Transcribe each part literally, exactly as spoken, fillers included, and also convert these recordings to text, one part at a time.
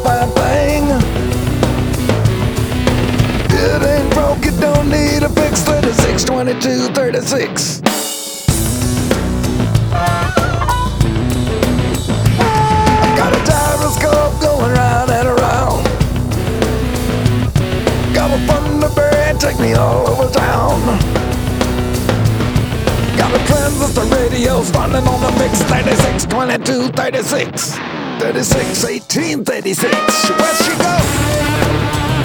fine thing. It ain't broke, it don't need a fix. Thirty-six, twenty-two, thirty-six. I got a gyroscope going round and around. Got a Thunderbird, take me all over town. Got a transistor radio running on the mix. Thirty-six, twenty-two, thirty-six. Thirty-six, eighteen, thirty-six. Where she go?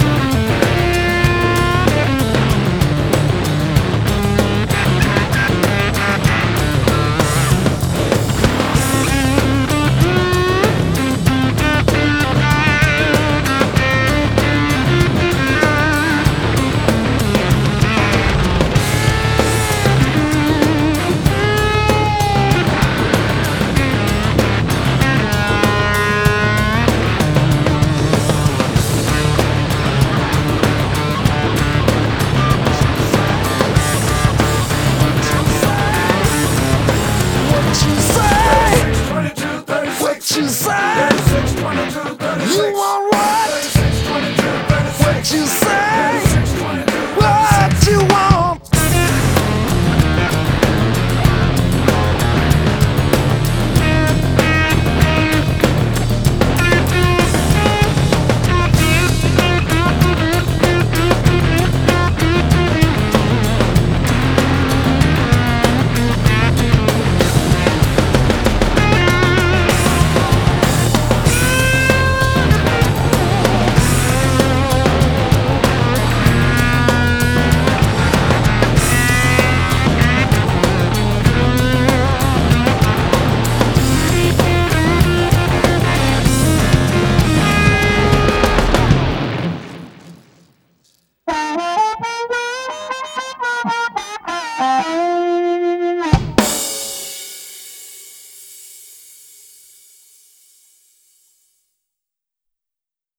You say? You want what? What you say?